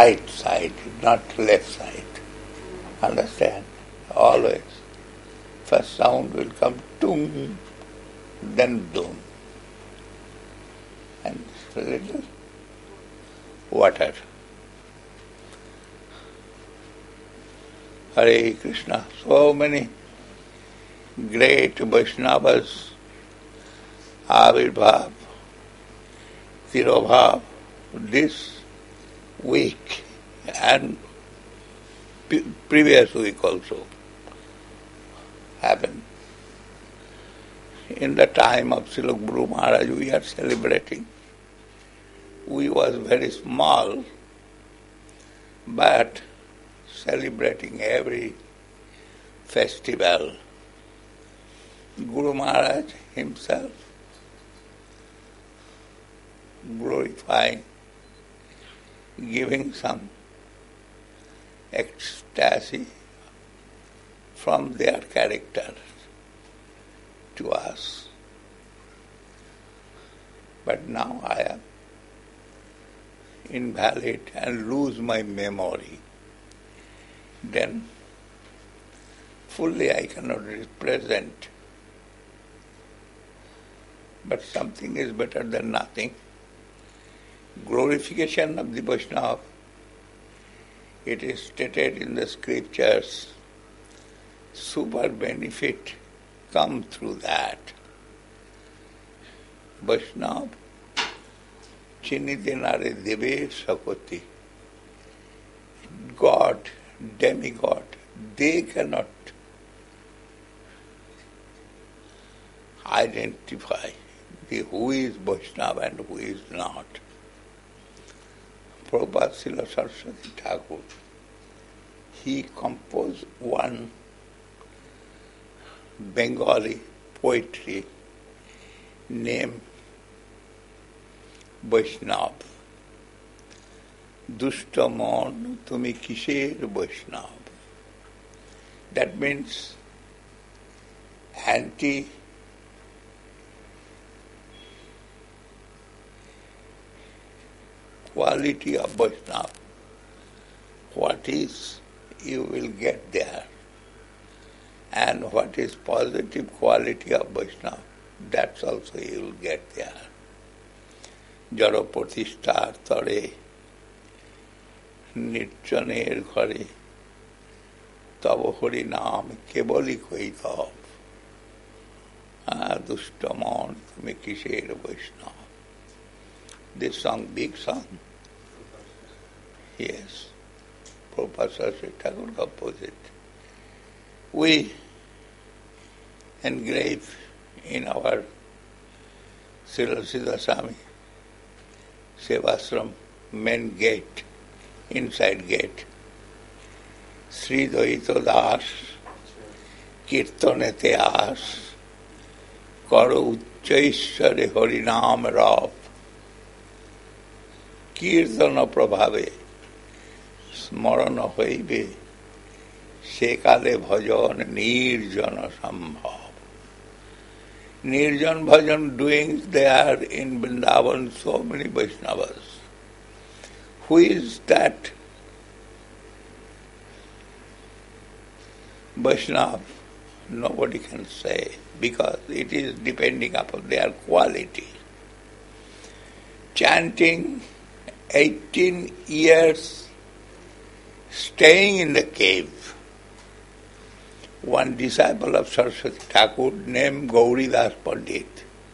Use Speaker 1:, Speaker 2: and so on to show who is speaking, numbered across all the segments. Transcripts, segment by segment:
Speaker 1: right side, not left side. Understand? Always. First sound will come tung, then dum. And a little water. Hare Krishna. So many great Vaishnavas, Avirbhav, Tirobhav, this week and previous week also happened. In the time of Srila Guru Maharaj we are celebrating. We was very small, but celebrating every festival. Guru Maharaj himself glorifying, giving some ecstasy from their character to us. But now I am invalid and lose my memory. Then fully I cannot represent. But something is better than nothing. Glorification of the Vaishnava, it is stated in the scriptures, super benefit come through that. Vaishnava Chinitinare Deve Sakoti. God, demigod, they cannot identify who is Vaishnava and who is not. Prabhupada Srila Saraswati Thakur, he composed one Bengali poetry named Vaishnav. Dushta mon tumi kisher Vaishnav. That means anti quality of Vaishnava. What is, you will get there. And what is positive quality of Vaishnava, that's also you will get there. Jaro pratisthar tare, nirjaner ghare, tavo hari naam kebali koi thav. Dushtamon tumi kisher Vaishnava. This song, big song. Yes. Prabhupada Saraswati Thakur composed it. We engrave in our Srila Siddhaswami Sevashram main gate, inside gate, Sri Dvaita Das, Kirtanete As, Karo Uchchaishware Harinam Rav, Kirtana Prabhave, Smarana Haibe, Sekale Bhajan Nirjana Sambhav. Nirjan Bhajan doing there in Vrindavan, so many Vaishnavas. Who is that Vaishnava? Nobody can say, because it is depending upon their quality. Chanting 18 years, staying in the cave. One disciple of Saraswati Thakur named Gauridas Pandit,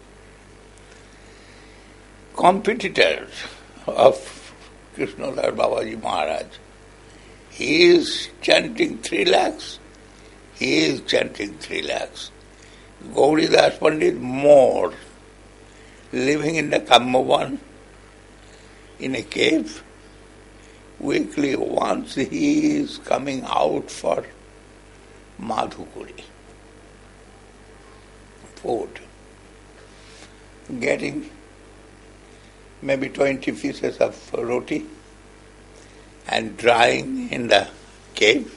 Speaker 1: competitor of Krishnadar Babaji Maharaj. He is chanting 3 lakhs. He is chanting 3 lakhs. Gauridas Pandit more, living in the Kammavan, in a cave. Weekly once he is coming out for Madhukuri, food, getting maybe 20 pieces of roti and drying in the cave.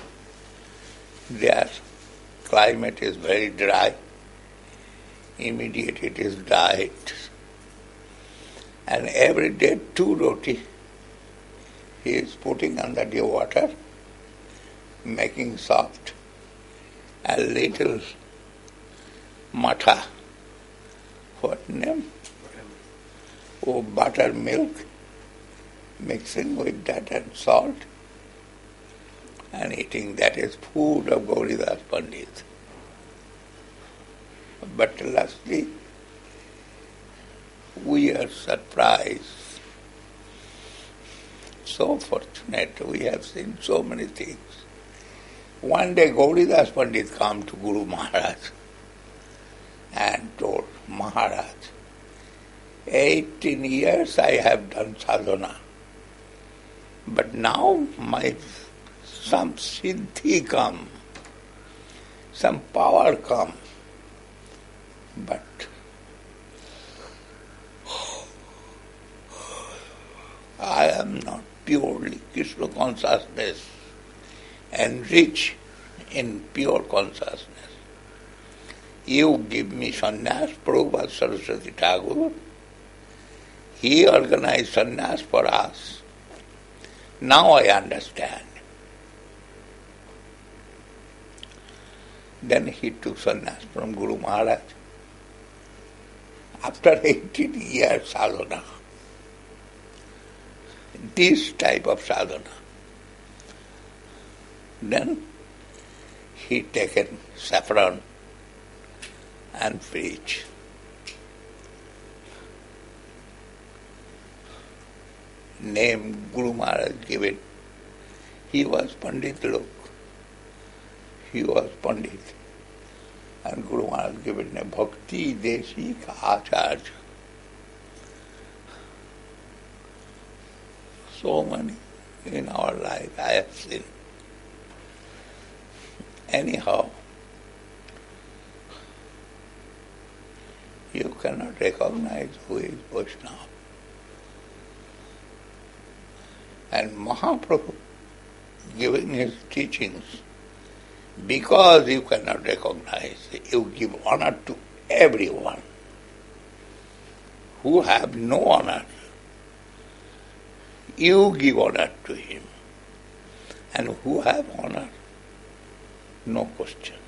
Speaker 1: Their climate is very dry. Immediately it is dried. And every day 2 roti He is putting under the water, making soft a little matha. What name? Oh, buttermilk, mixing with that and salt and eating. That is food of Gauridas Pandit. But lastly, we are surprised. So fortunate, we have seen so many things. One day Gauridas Pandit came to Guru Maharaj and told, Maharaj, 18 years I have done sadhana, but now some siddhi come, some power come, but I am not purely Krishna consciousness, enriched in pure consciousness. You give me sannyas, Prabhupada Saraswati Thakur. He organized sannyas for us. Now I understand. Then he took sannyas from Guru Maharaj. After 18 years sadhana, this type of sadhana. Then he taken saffron and preach. Name Guru Maharaj given. He was Pandit Lok. He was Pandit. And Guru Maharaj given name Bhakti Deshik Acharya. So many in our life I have seen. Anyhow, you cannot recognize who is Vaishnava. And Mahaprabhu giving his teachings, because you cannot recognize, you give honor to everyone who have no honor. You give honor to him. And who have honor, no question.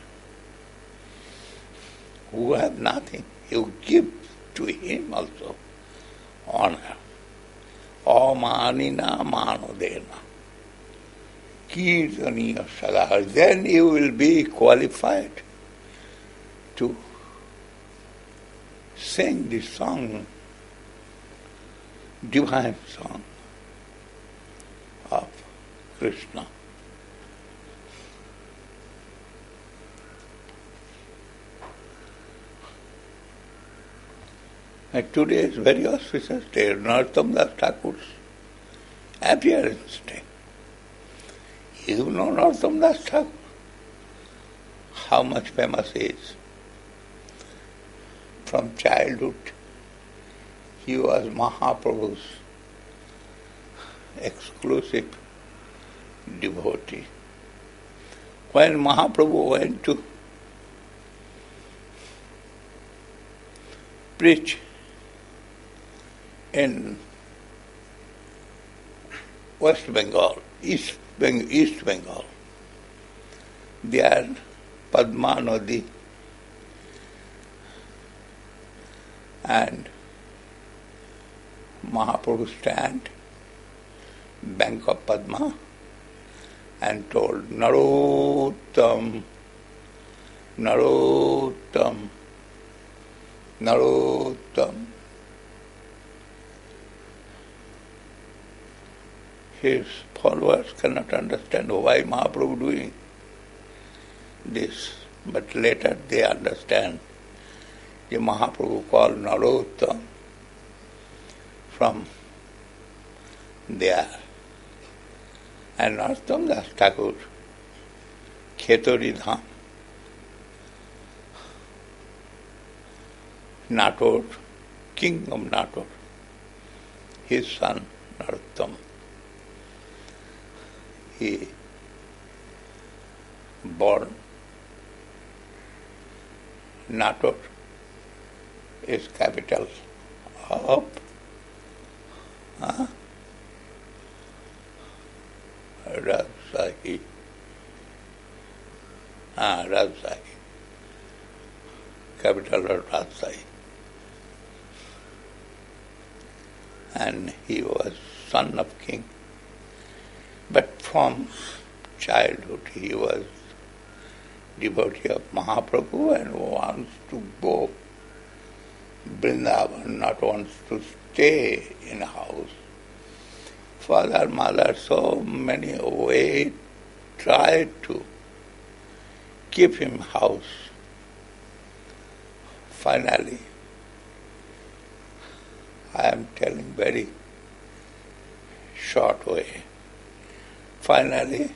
Speaker 1: Who have nothing, you give to him also honor. Amanina manodena. Kirtaniya sadhar. Then you will be qualified to sing the song, divine song of Krishna. And today is very auspicious day, Narottam Das Thakur's appearance day. You know Narottam Das Thakur? How much famous he is. From childhood, he was Mahaprabhu's exclusive devotee. When Mahaprabhu went to preach in West Bengal, East Bengal, there Padma Nadi and Mahaprabhu stand bank of Padma and told, Narottam, Narottam, Narottam. His followers cannot understand why Mahaprabhu doing this, but later they understand. The Mahaprabhu called Narottam from there. And Narottam Das Thakur, Kheturi Dham, Nator, king of Nator, his son Narottam. He born Nator is capital of Rajshahi. Rajshahi. Capital of Rajshahi. And he was son of king. But from childhood he was devotee of Mahaprabhu and wants to go Vrindavan, not wants to stay in a house. Father, mother, so many ways tried to keep him house. Finally, I am telling very short way. Finally,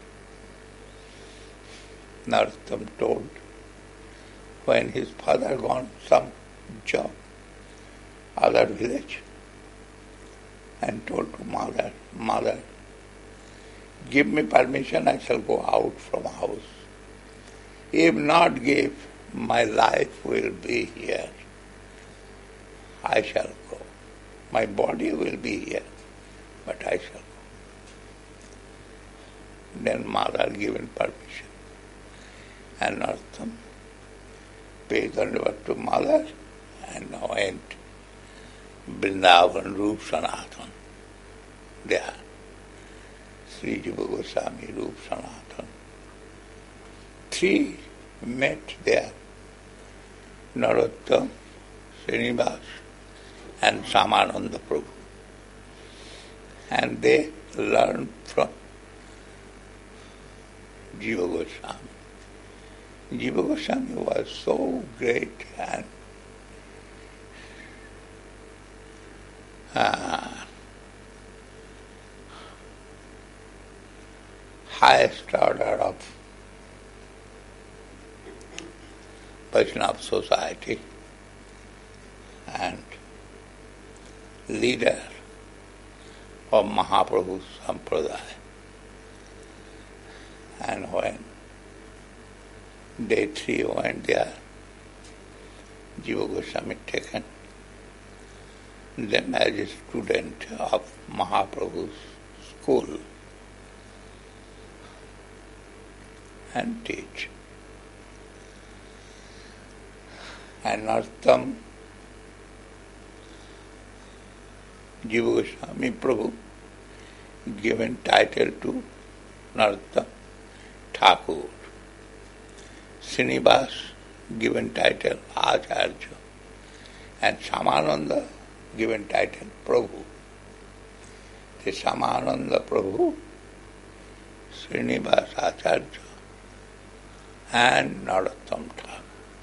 Speaker 1: Narottam told, when his father gone some job, other village, and told to mother, mother, give me permission, I shall go out from house. If not give, my life will be here. I shall go. My body will be here, but I shall go. Then mother given permission. And Narottam paid dandavat to mother and went Vrindavan, Rup Sanatan. There, Sri Jiva Goswami, Rup Sanatan. Three met there, Narottam, Srinivas and Samananda Prabhu. And they learned from Jiva Goswami. Jiva Goswami was so great and highest order of Vaishnava society and leader of Mahaprabhu's Sampradaya. And when they three went there, Jiva Goswami taken them as a student of Mahaprabhu's school and teach. And Narottam, Jiva Goswami Prabhu given title to Narottam Thakur. Srinivas given title Acharya and Samananda given title Prabhu. The Samananda Prabhu, Srinivas Acharya and Narottam Thakur.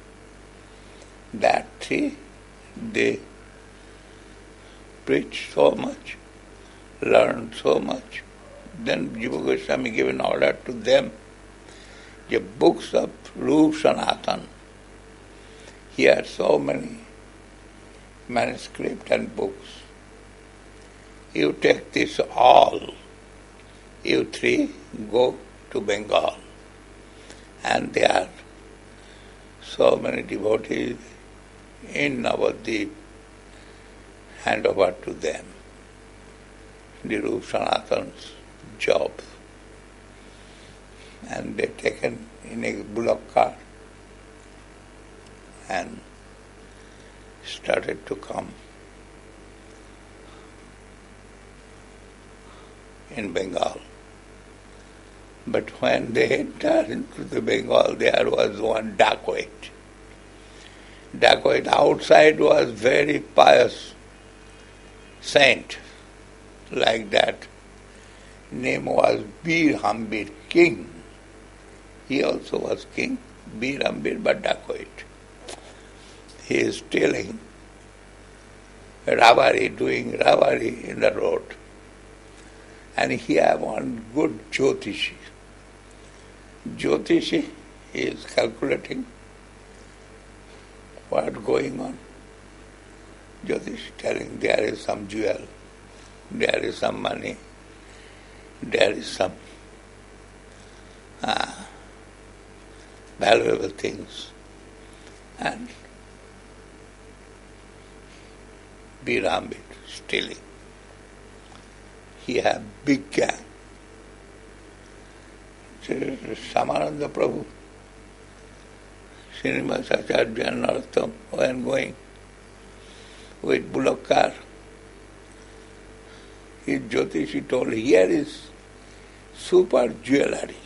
Speaker 1: That three, they preached so much, learned so much. Then Jiva Goswami given order to them, the books of Rup Sanatan. Here are so many manuscripts and books. You take this all, you three go to Bengal. And there are so many devotees in Navadvip, hand over to them the Rup Sanatan's job. And they taken in a bullock cart and started to come in Bengal. But when they entered into the Bengal, there was one dacoit. Dacoit outside was very pious saint, like that. Name was Bir Hambir, king. He also was king, Bir Hambir, but dacoit. He is stealing robbery, doing robbery in the road. And he have one good Jyotishi. Jyotishi is calculating what going on. Jyotish telling there is some jewel, there is some money, there is some valuable things. And Bir Hambir stealing. He have big gang. Samananda Prabhu, Srinivasacharya and Narottam were going with bullock car. His Jyotishi told, here is super jewelry.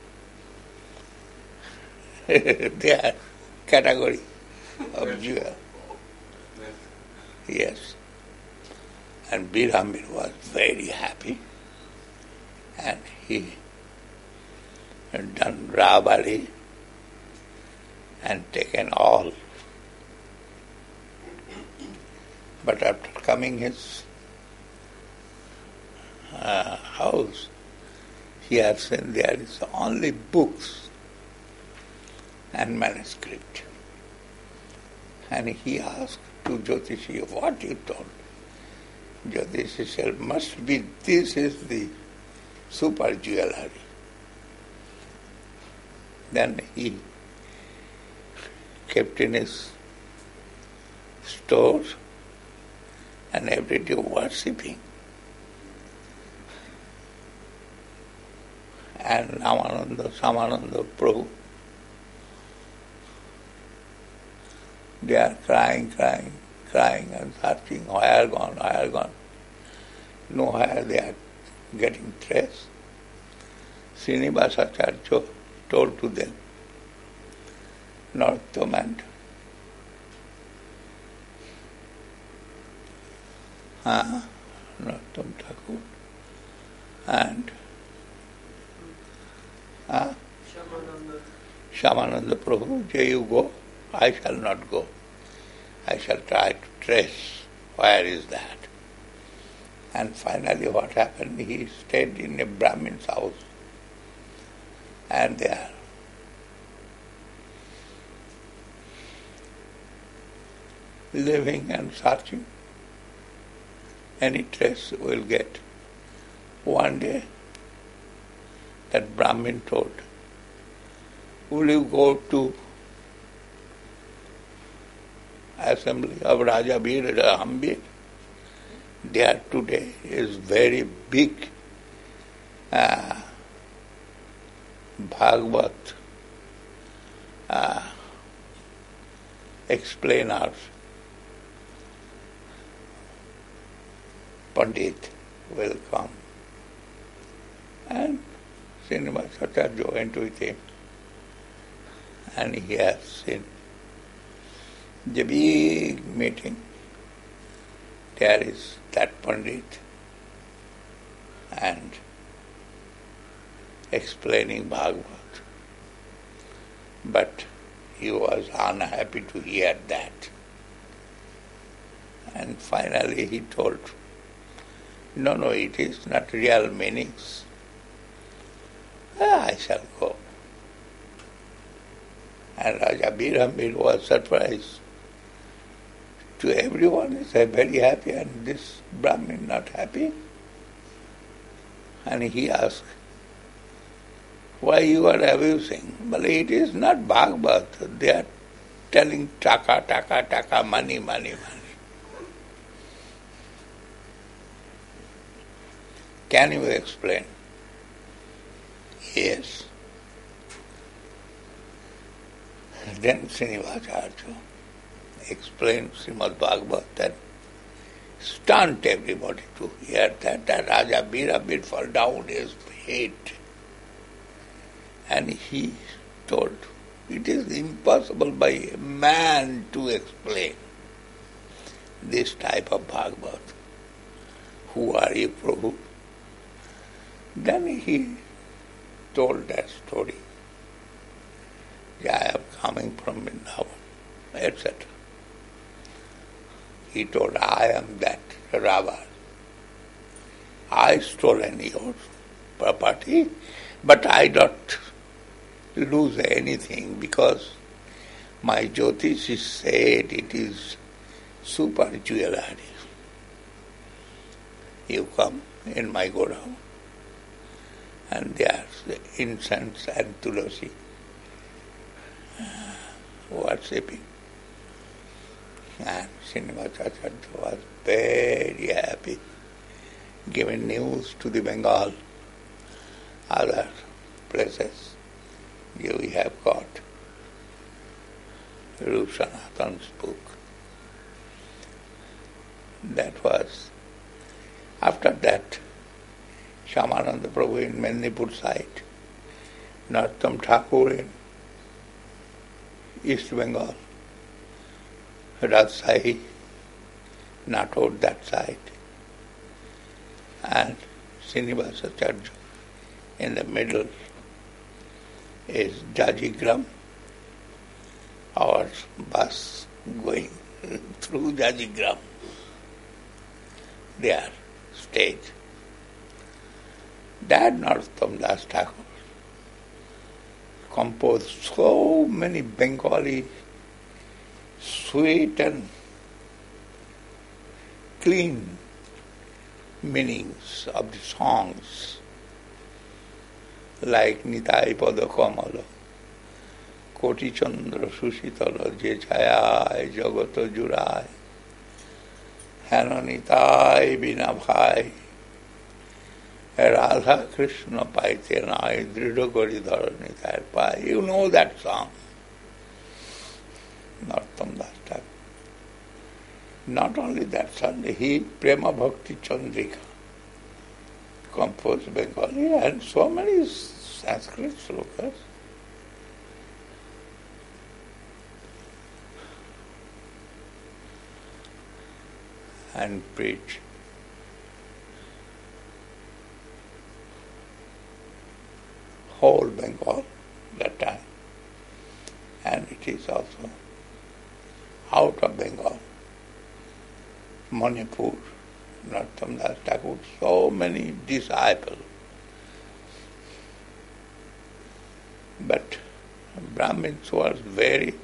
Speaker 1: Their category of jewel. Yes. And Birambir was very happy, and he had done robbery and taken all. But after coming his house, he has seen there is only books and manuscript. And he asked to Jyotishi, what you told? Jyotishi said, must be this is the super jewelry. Then he kept in his stores and every day worshipping. And Samananda Prabhu, they are crying and searching, where gone. Nowhere they are getting trace. Srinivasacharya told to them, Narottam and Narottam Thakur and Shamananda Prabhu, there you go, I shall not go. I shall try to trace where is that. And finally what happened, he stayed in a Brahmin's house, and there living and searching. Any trace will get. One day that Brahmin told, will you go to assembly of Raja Bir Rahambir? There today is very big Bhagavad explainers, Pandit will come. And Srinivasacharya went with him, and he has seen the big meeting. There is that Pandit and explaining Bhagavad. But he was unhappy to hear that. And finally he told, no, it is not real meanings. I shall go. And Raja Birambir was surprised. To everyone is very happy, and this Brahmin not happy. And he asked, why you are abusing? Well, it is not Bhagavad. They are telling taka, money. Can you explain? Yes. Then Srinivasacharya explained Srimad Bhagavad and stunned everybody to hear that. And Raja Birambir fell down his head. And he told, it is impossible by a man to explain this type of Bhagavad. Who are you, Prabhu? Then he told that story. I am coming from Vrindavan, etc. He told, I am that robber. I stolen your property, but I don't lose anything because my Jyotishi said it is super jewelry. You come in my godown, and there's incense and tulasi worshipping. And Srinivasacharya was very happy, giving news to the Bengal, other places. we have got Rup Sanatana's book. That was, after that, Shyamananda Prabhu in Mendipur side, Narottam Thakur in East Bengal, Rajshahi, Nator that side, and Srinivasacharya in the middle is Jajigram, our bus going through Jajigram, their stage. That Narottam Das Thakur composed so many Bengali sweet and clean meanings of the songs, like Nitai Pada Kamala, Koti Chandra Sushitala, Je Chayai Jagata Jurai, Hano Nitai Bina Bhai, Radha Krishna Paite Nai, Dridha Kori Dhara Nitai Pai. You know that song. Narottam Das Thakur. Not only that song, he Prema Bhakti Chandrika composed Bengali and so many Sanskrit slokas. And preach. Whole Bengal that time. And it is also out of Bengal. Manipur, Narottam Das Thakur, so many disciples. But Brahmins was very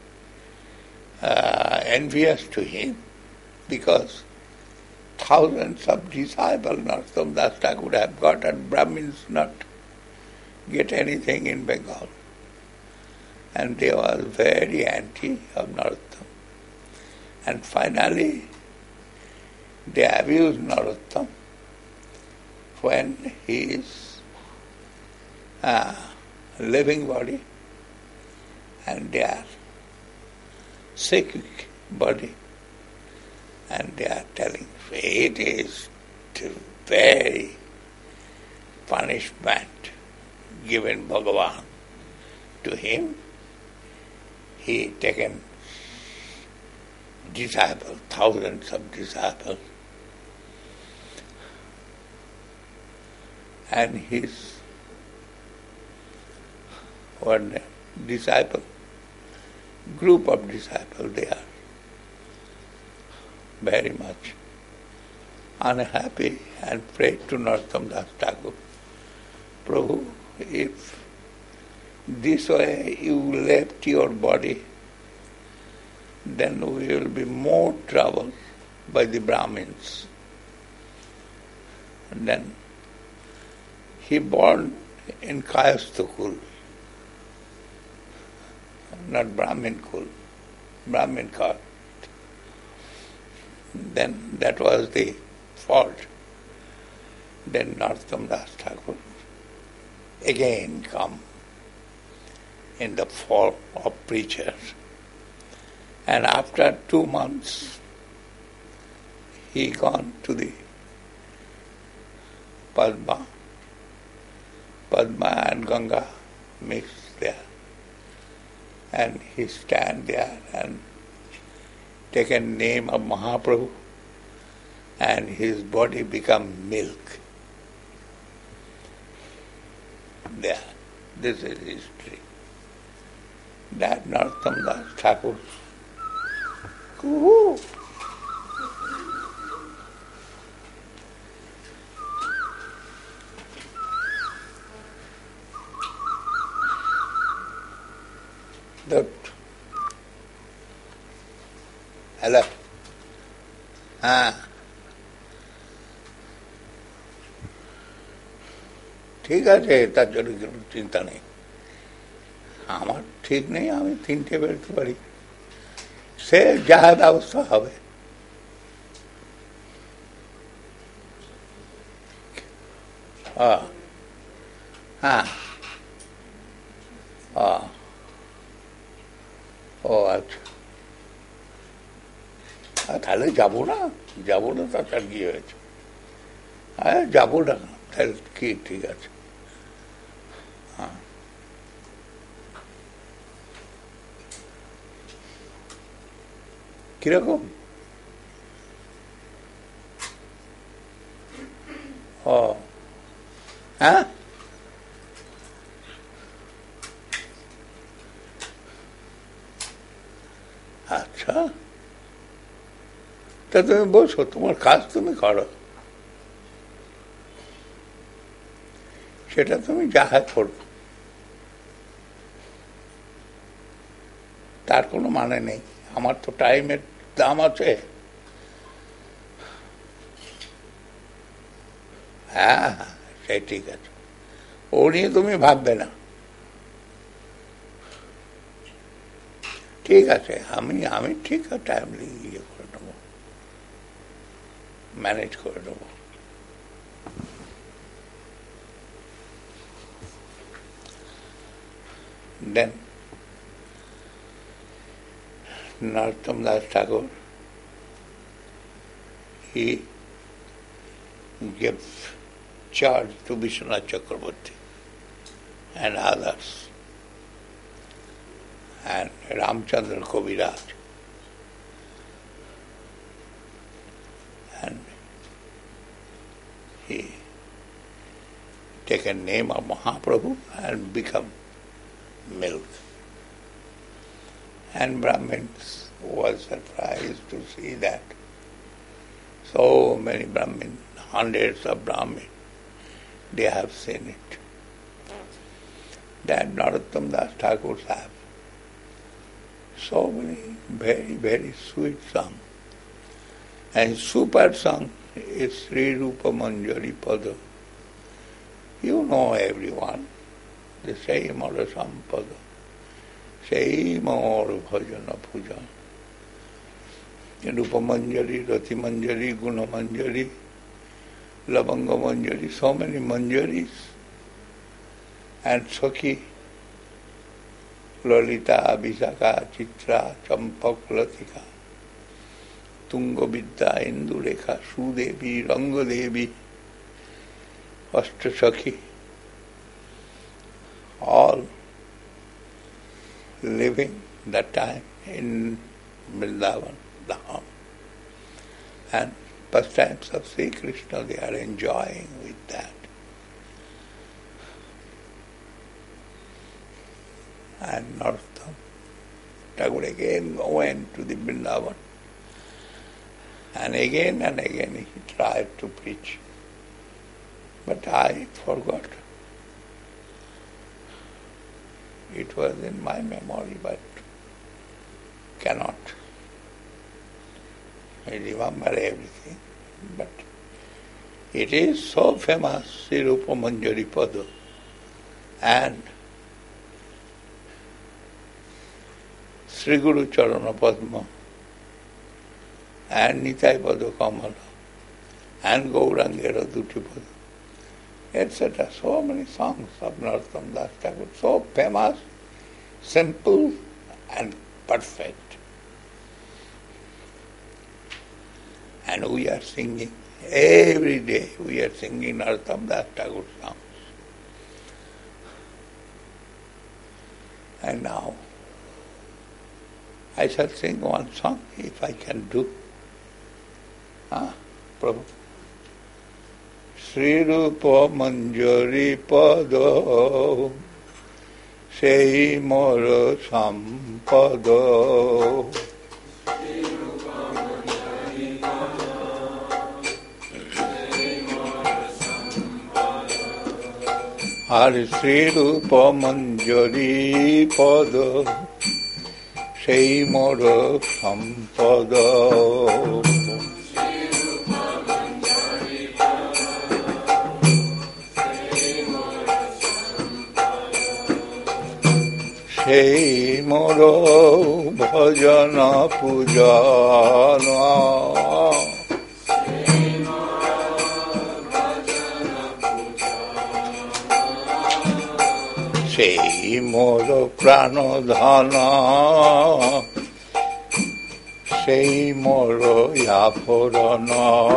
Speaker 1: envious to him because thousands of disciples Narottam Das Thakur would have got and Brahmins not get anything in Bengal. And they were very anti of Narottam. And finally, they abused Narottam when he is a living body and they are psychic body. And they are telling, it is very punishment given Bhagavan to him. He taken disciples, thousands of disciples, and his disciple, group of disciples, they are very much unhappy and prayed to Narottam Das Thakur, Prabhu, if this way you left your body, then we will be more troubled by the Brahmins. And then he born in Kayastha Kul, not Brahmin Kul, Brahmin caste. Then that was the fault. Then Narottam Das Thakur again come in the form of preachers. And after 2 months, he gone to the Padma and Ganga mixed there. And he stand there and taken name of Mahaprabhu, and his body become milk. There. This is history. That Narottam Das Thakur. Woo-hoo. That. Hello. ঠিক আছে, তার জন্য কোনো চিন্তা নেই। আমার ঠিক নেই, আমি 3টে বেরোতে পারি, সে যাহা ব্যবস্থা হবে। হ্যাঁ, ও আচ্ছা, তাহলে যাবো না তার কি হয়েছে? হ্যাঁ, যাবো না, তাহলে কি, ঠিক আছে। হ্যাঁ, কিরকম? ও হ্যাঁ, আচ্ছা, তা তুমি বসো, তোমার কাজ তুমি করো, সেটা তুমি যাহা করো, তার কোনো মানে নেই। আমার তো টাইমের দাম আছে। হ্যাঁ হ্যাঁ, সে ঠিক আছে, ও নিয়ে তুমি ভাববে না। ঠিক আছে, আমি ঠিক টাইমলি ইয়ে করে নেবো, ম্যানেজ করে নেবো। দেন Narottam Das Tagore, he gave charge to Vishwanath Chakraborty and others, and Ramchandra Kaviraj, and he taken name of Mahaprabhu and become milk. And Brahmins was surprised to see that so many Brahmins, hundreds of Brahmins, they have seen it. That Narottam Das Thakur have so many very, very sweet songs. And super song is Sri Rupa Manjari Pada. You know everyone, the same or some Pada. সেই মোর ভজন পূজন, রূপমঞ্জরি, রতিমঞ্জরি, গুণমঞ্জরি, লবঙ্গ Manjari, so many manjaris, and Sakhi, Lalita, Abhisaka, Chitra, Champak, Latika, Tungavidya, Indulekha, Sudevi, Rangadevi, Ashtasakhi, all living that time in Vrindavan, Dham. And pastimes of Sri Krishna, they are enjoying with that. And Narottam Tagore again went to the Vrindavan, and again he tried to preach. But I forgot. It was in my memory, but cannot remember everything. But it is so famous, Sri Rupa Manjari Pada, and Sri Guru Charana Padma, and Nitai Pada Kamala, and Gaurangera Duti Pada, etc. So many songs of Narottam Das Thakur, so famous, simple and perfect. And we are singing, every day we are singing Narottam Das Thakur songs. And now I shall sing one song, if I can do. Prabhu. Sri Rupa Manjari Pada, sei mor sampada. Har Sri Rupa Manjari Pada, sei mor sampada. সেই মোর ভজন পূজন, সেই মোর প্রাণধন, সেই মোর আভরণ,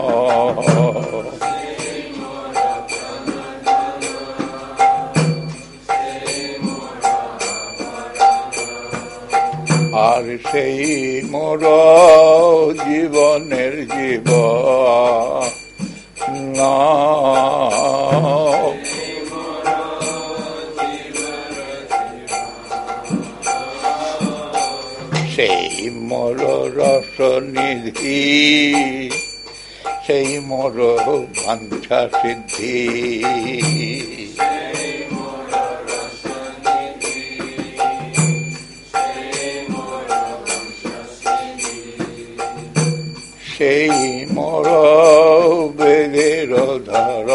Speaker 1: আর সেই মোর জীবনের জীবন, সেই মোর রসনিধি, সেই মোর বাঞ্ছা সিদ্ধি, সেই মোর বেদের ধর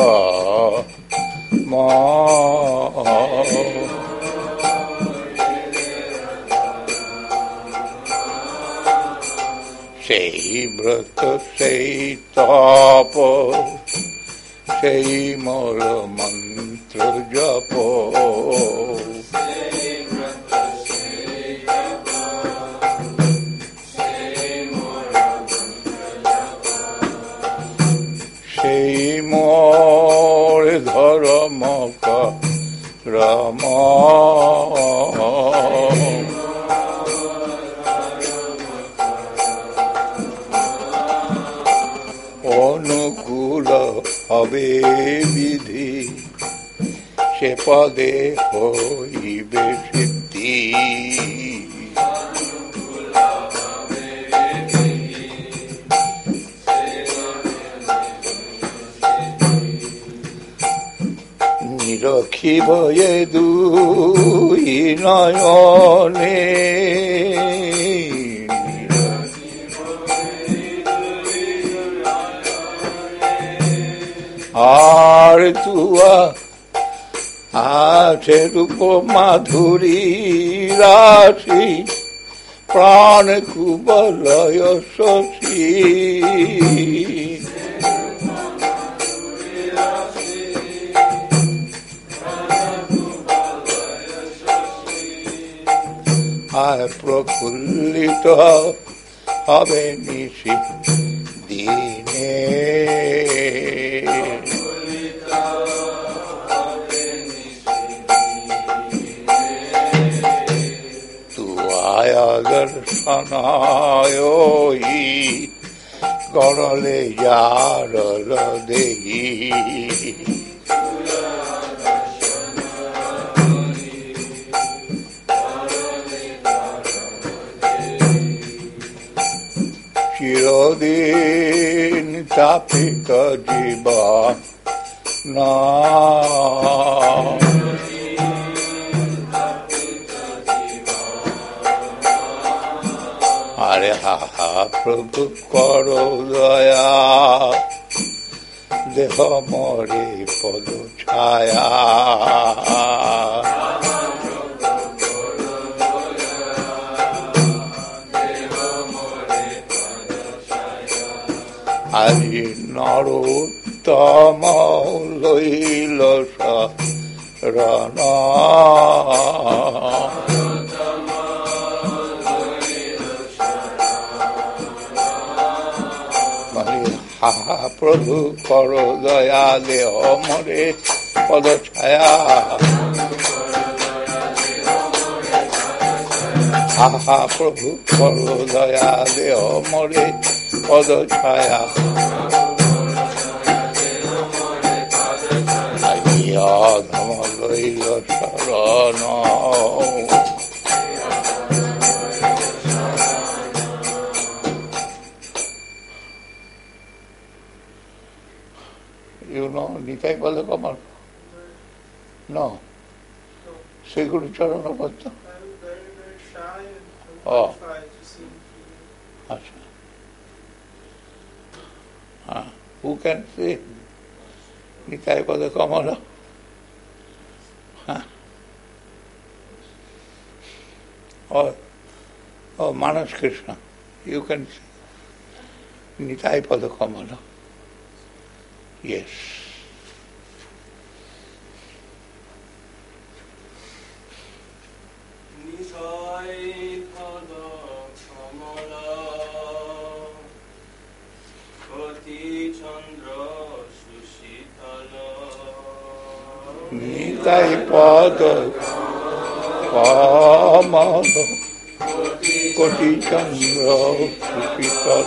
Speaker 1: সেই ব্রত, সেই তপ, সেই মোর মন্ত্র জপ, সেই মোর ধর্ম রম, অনুকূল হবে বিধি, সে পদে হইবে সিদ্ধি, নিরখিব এ দুই নয়নে, আর তুয়া আছে রূপ মাধুরী রাশি, প্রাণ কুবলয় শশী, আয় প্রফুল্লিত হবে নিশি দিনে, তুয়ায় দর্শনায় গড়লে যার দেহি, চিরদিন তাপিত জীবন, আরে হা হা প্রভু করো দয়া, দেহ মরে পদ ছায়া, আজি নরোত্তম লইল শরণ, হা প্রভু করো দয়া, দেহ মরে পদ ছায়া, হা প্রভু করো দয়া, দেহ মরে পদ ছায়া, ধম লইল শরণ, You know Nitai Padakamar? No. Sri Guru Charana Bhatta?
Speaker 2: I'm very, very shy and
Speaker 1: Oh.
Speaker 2: terrified to see him.
Speaker 1: Achha. Who can say Nitai Padakamara? Oh, Manas Krishna. You can say Nitai Padakamara. Yes. Nitai পদ কমল কোটি চন্দ্র সুশীতল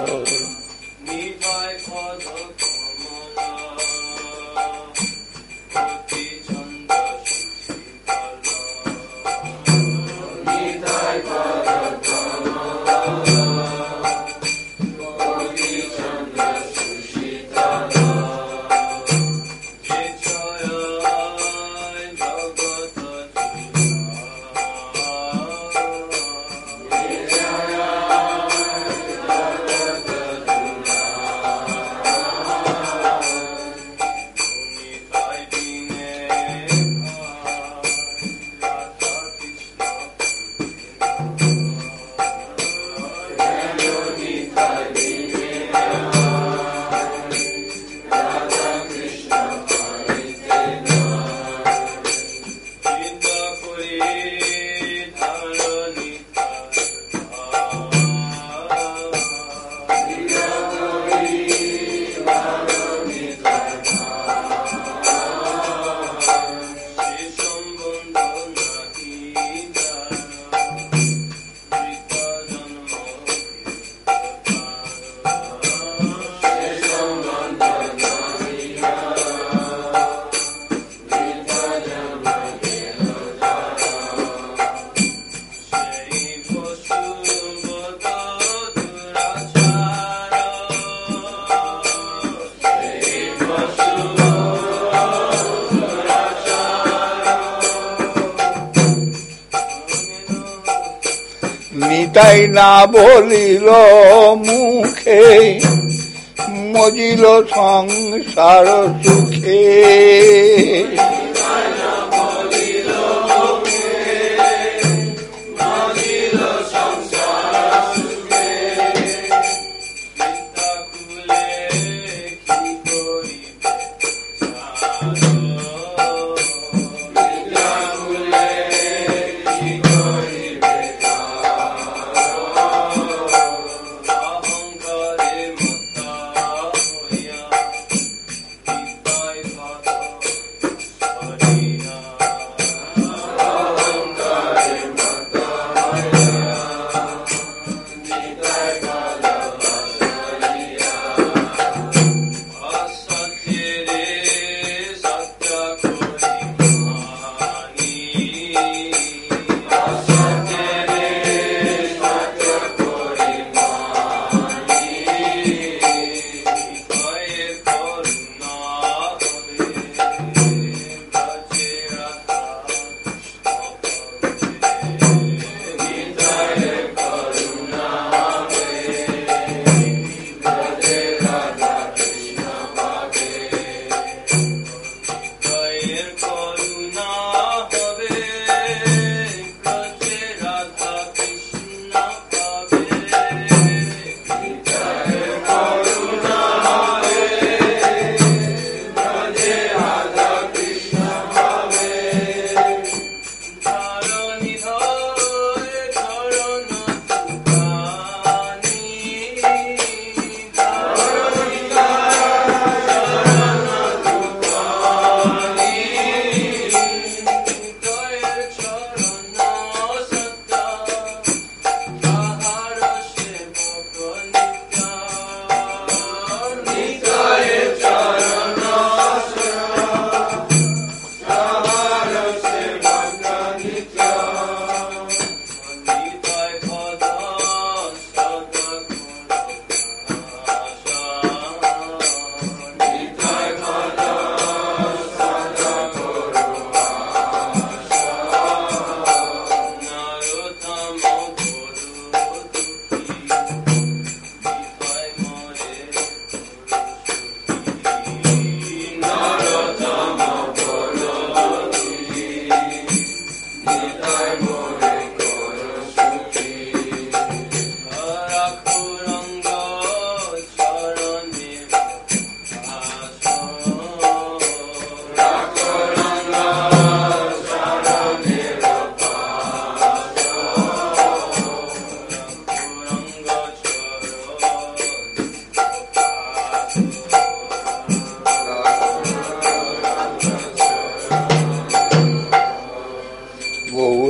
Speaker 1: নিতাই না বলিল মুখে মজিল সংসার সুখে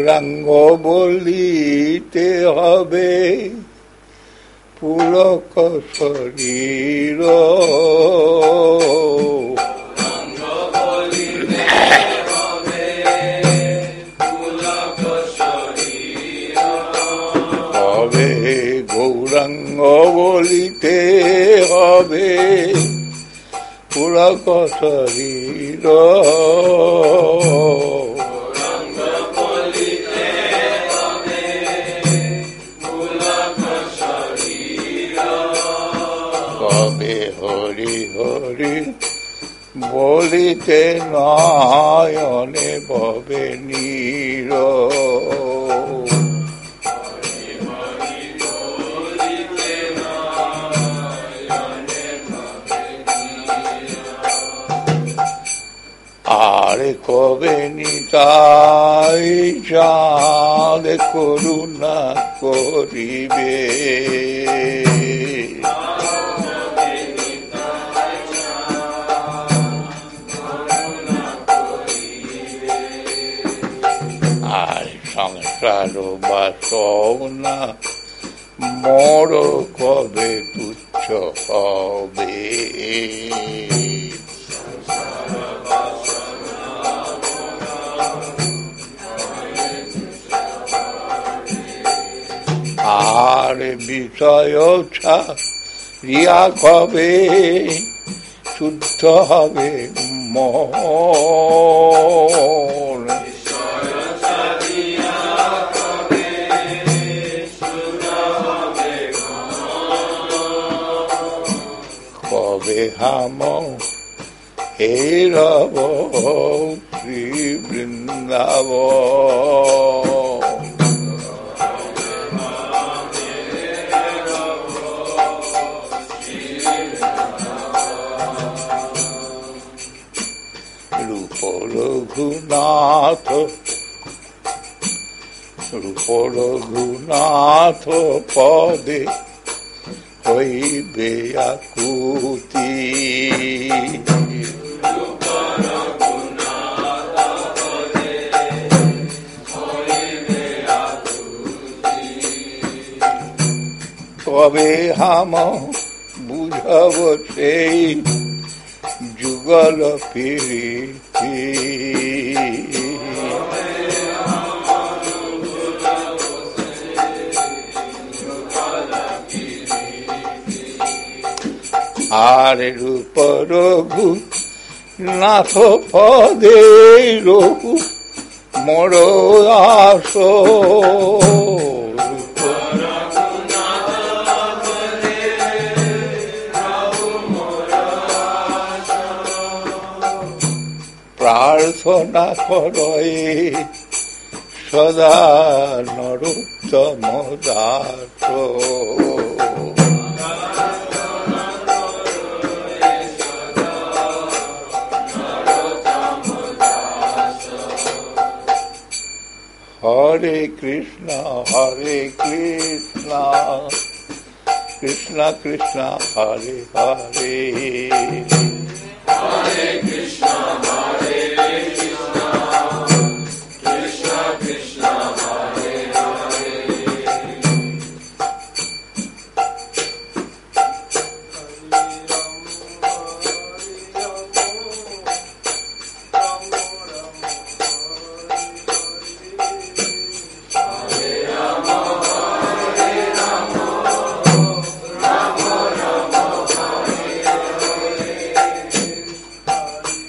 Speaker 1: গৌরাঙ্গ বলিতে হবে পুলক শরীর, হবে গৌরাঙ্গ বলিতে হবে পুলক শরীর, কবে হরি হরি বলিতে নয়নে ভবে নীর, আর কবে নিতাই চাঁদ করুণা করিবে, আর সংসার বাসনা মোর কবে তুচ্ছ হবে, আর বিষয় ছাড়িয়া কবে শুদ্ধ হবে মন, কবে হাম হেরব শ্রী বৃন্দাবন, রূপ রঘুনাথ রূপ রঘুনাথ পদে হইবে আকুতি, কবে হাম বুঝব সেই যুগল প্রীতি, আর রূপ রঘু নাথ পদে রঘু মোর আস, প্রার্থনা করে সদা নরোত্তম দাস, হরে Krishna Krishna Krishna Hare Hare,
Speaker 2: Hare Krishna, Hare Krishna, Krishna Krishna, Hare Hare. Hare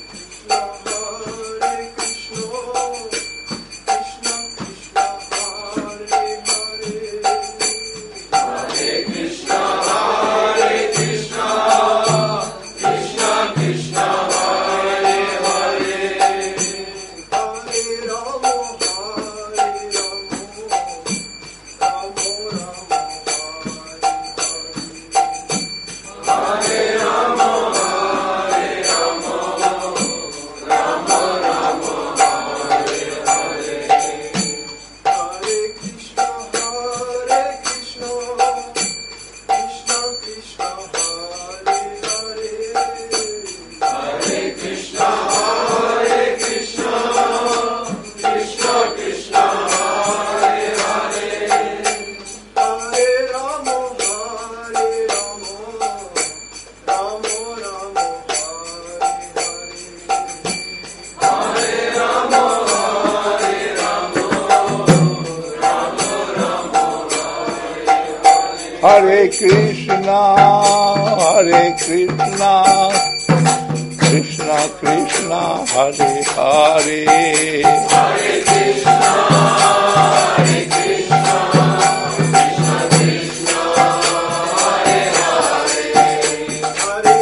Speaker 1: Hare Krishna, Hare Krishna, Krishna Krishna, Hare Hare,
Speaker 2: Hare Krishna, Hare Krishna, Krishna Krishna, Hare Hare, Hare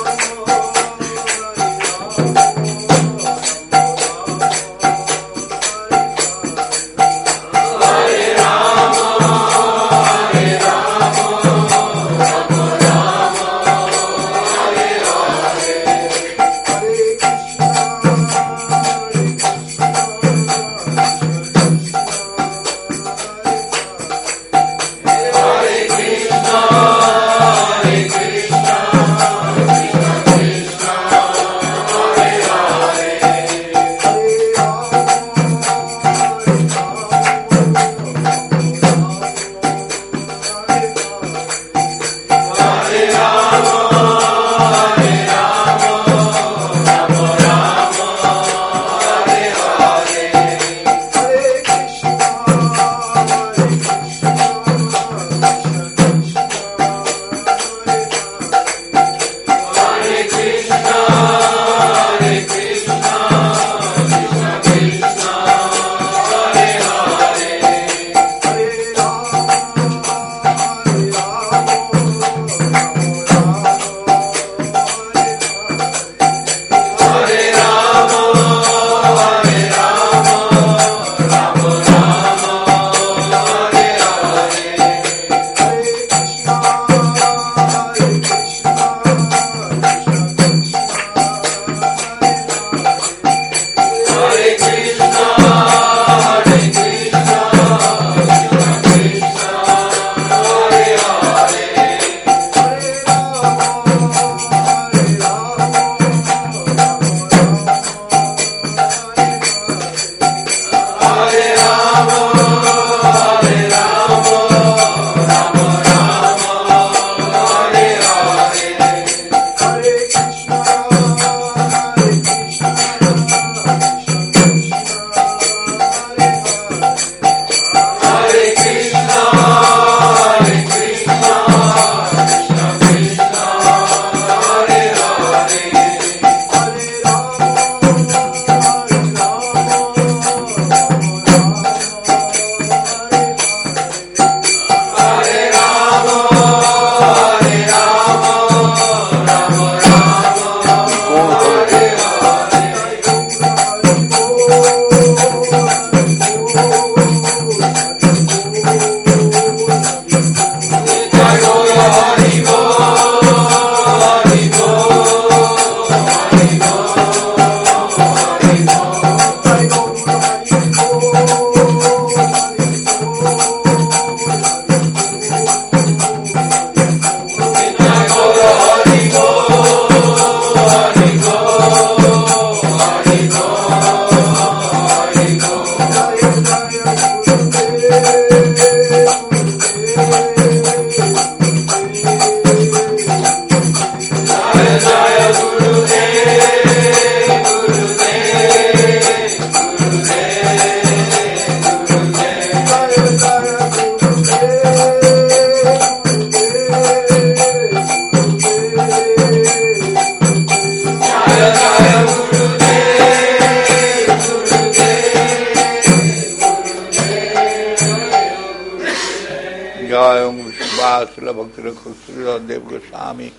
Speaker 1: Srila भक्ति रखो श्रीदेव गोस्वामी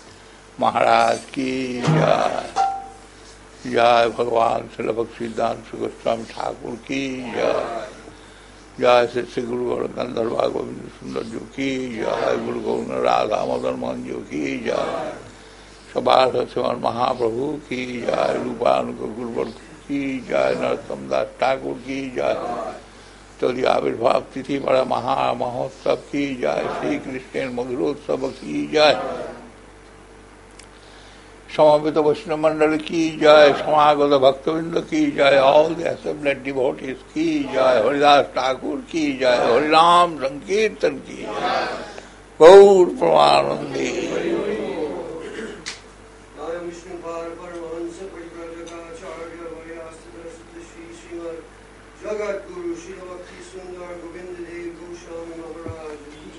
Speaker 1: महाराज की जय। जय भगवान श्रील भक्ति सिद्धांत गोस्वामी ठाकुर की जय। जय श्री श्री गुरु गंधर्व गोविंद सुंदर जी की जय। गुरु गोविंद राधा मदन मोहन जी की जय। सभाष शिवन महाप्रभु की जय। रूपानुग गुरुवर्ग की जय। नरोत्तम दास ठाकुर की जय। तोरी आविर्भाव तिथि बड़ा महा महोत्सव की जय। श्री कृष्ण मधुरोत्सव की जय। समवेत वैष्णव मंडल की जय। समागत भक्तवृंद की जय। ऑल द असेंबल्ड डिवोटीज की जय। हरिदास ठाकुर की जय। हरिनाम संकीर्तन की जय। गौर परमानंदी।
Speaker 3: विष्णु पार Paramhans परिव्राजकाचार्य वैयासुत Shri Shrimad
Speaker 2: Jagat Guru Srila Bhakti Sundar Govinda Dev Goswami Maharaj.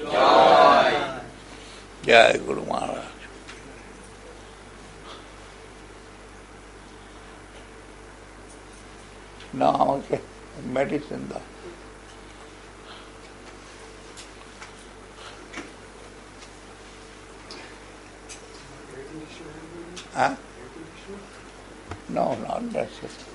Speaker 1: Jai Guru Maharaj. Now, okay, medicine though. Huh? No, not necessary.